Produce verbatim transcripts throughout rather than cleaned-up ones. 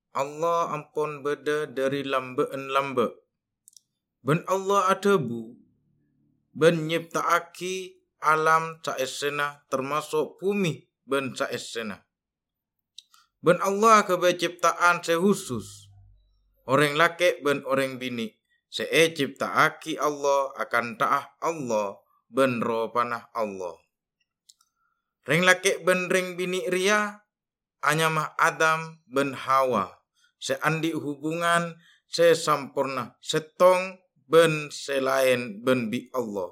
Allah ampun beda dari lambeen lambe. Ben Allah adebu. Ben nyiptaaki alam saesena termasuk bumi ben saesena. Ben Allah kebe ciptaan sehusus. Orang laki ben orang bini. Se'e ciptaaki Allah akan ta'ah Allah ben roh panah Allah. Ring laki ben ring bini ria anyamah Adam ben Hawa. Seandi hubungan se sampurna setong ben selain ben bi Allah.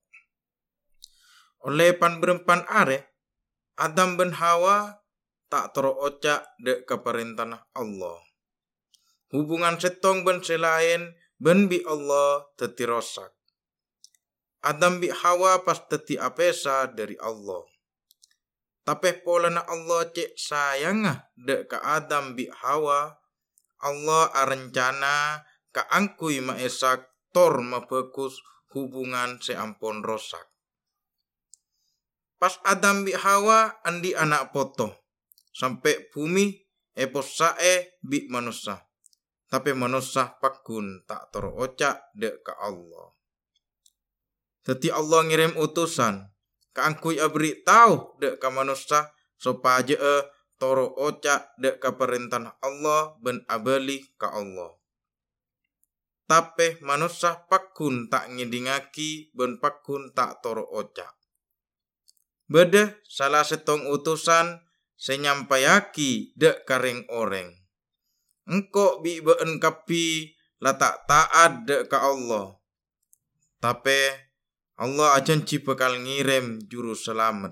Oleh pan berempan are Adam ben Hawa tak terocak de keperintah Allah. Hubungan setong ben selain ben bi Allah teti rosak. Adam bi Hawa pas teti apesa dari Allah. Tapi pola na Allah cek sayangah de ka Adam bi Hawa. Allah arencana ka angkui maesak tor mabekus hubungan seampun rosak. Pas Adam bi Hawa andi anak poto. Sampai bumi epos sae bi manusia. Tapi manusia pakun tak terocak de ka Allah. Teti Allah ngirim utusan. Ka angkui abri tahu de ka manusia. Supaya e toro ocak de ka perintah Allah ben abali ka Allah. Tapi manusia pakun tak ngidingaki ben pakun tak toro ocak. Bede salah setong utusan senyampayaki de karing oreng. Engkau bi been kapi la tak taat de ka Allah. Tapi Allah ajanji bakal ngirim juru selamat.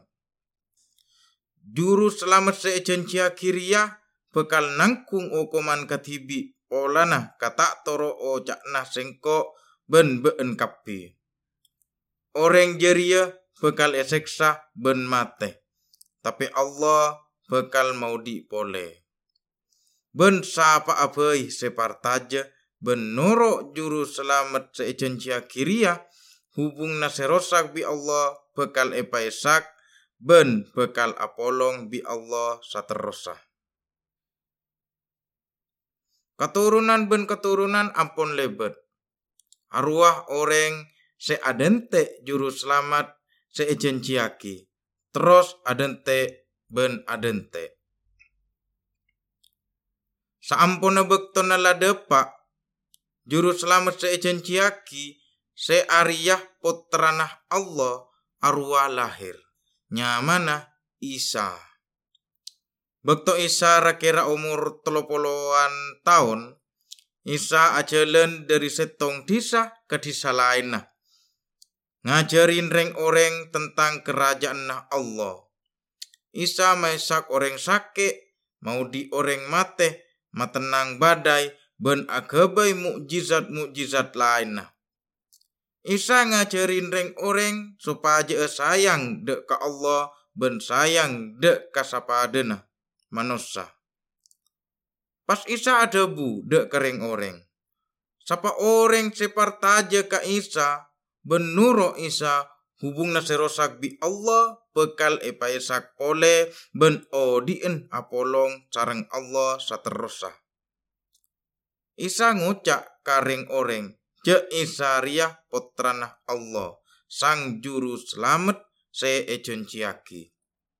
Juru selamat sejanji akhiriyah bakal nangkung hukuman katibi olana kata toro o cakna sengko ben been kapi. Orang jeria bakal eseksa ben mate. Tapi Allah bakal mau dipole. Ben sapa abai separtaja ben noro juru selamat sejanji akhiriyah hubung naserosak bi Allah bakal epaesak ben bakal apolong bi Allah saterosa. Keturunan ben keturunan ampun lebet. Arwah orang seadente juru selamat sejanjiaki. Terus adente ben adente. Saampuna bektona ladepa juru selamat sejanjiaki seariyah putranah Allah arwah lahir. Nyamana Isa. Bekto Isa rakira umur telopoloan tahun. Isa ajelen dari setong disa ke disa lain. Ngajarin reng orang tentang kerajaan Allah. Isa maisak orang sakit. Mau di orang mate. Matenang badai. Ben agabai mukjizat-mukjizat lain. Isa ngajarin reng orang supaya sayang dek ka Allah ben sayang dek ka sapadena manusia. Pas Isa adebu dek ka reng orang. Sapa orang separtaja ka Isa ben nuro Isa hubung naserosak bi Allah bekal epaesak oleh ben odien apolong sareng Allah saterosa. Isa ngucak ka reng orang. Je Isariah putrana Allah, sang juru selamat seejenciaki.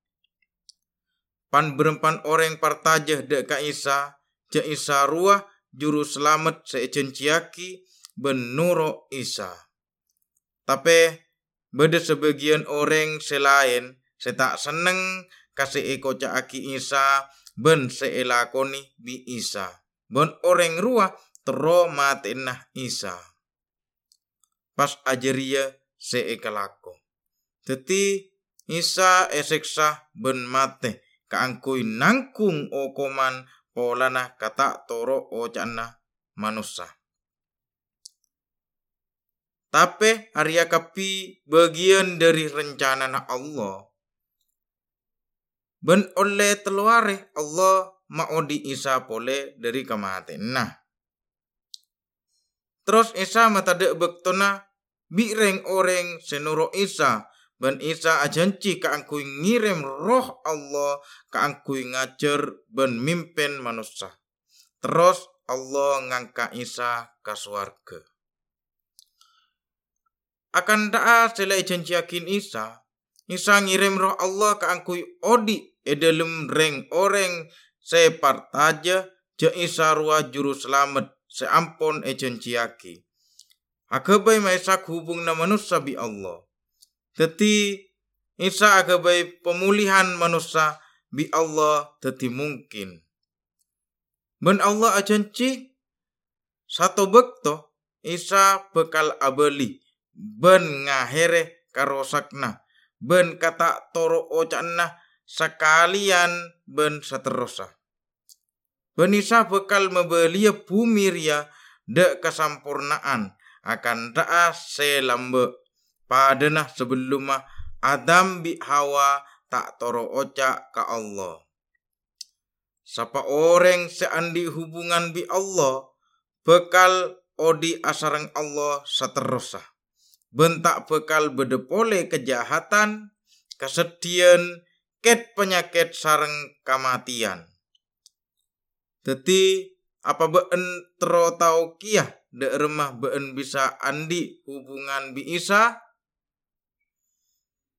Pan berempan orang partajah dek ka Isa, je Isa ruah juru selamat seejenciaki benuro Isa. Tapi beda sebagian orang selain setak seneng kasih eko caaki Isa ben seelakoni bi Isa. Ben orang ruah tero matenah Isa. Pas ajaria seekalako. Teti Isa eseksa ben mate kaangkui nangkung okoman polana kata toro ocana manusia. Tapi Arya kapi bagian dari rencana na Allah. Ben oleh teluare Allah mau di Isa pole dari kematian. Nah. Terus Isa matade bektona bireng orang senuro Isa. Ben Isa ajanci kaangkui ngirim roh Allah kaangkui ngajar ben mimpin manusia. Terus Allah ngangka Isa ke swarga. Akan daa selai janji yakin Isa, Isa ngirim roh Allah ke angkui odi edelem reng orang separtaja je Isa ruah juru selamat seampun e janji yaki. Agabai maisak hubung na manusia bi Allah. Teti Isa agabai pemulihan manusia bi Allah teti mungkin. Ben Allah ajanci satu bekto Isa bekal abeli ben ngahere karosakna ben kata toro ocanna sekalian ben seterusah. Ben Isa bekal membeli bumi ria de kesampurnaan akan daa selambe padenah sebelum Adam bi Hawa tak toro oca ka Allah. Sapa orang seandi hubungan bi Allah bekal odi asarang Allah seterusah. Bentak bekal bedepole kejahatan, kesedihan, ket penyakit sareng kematian. Teti apa been tero tau kiah de remah been bisa andi hubungan bi Isa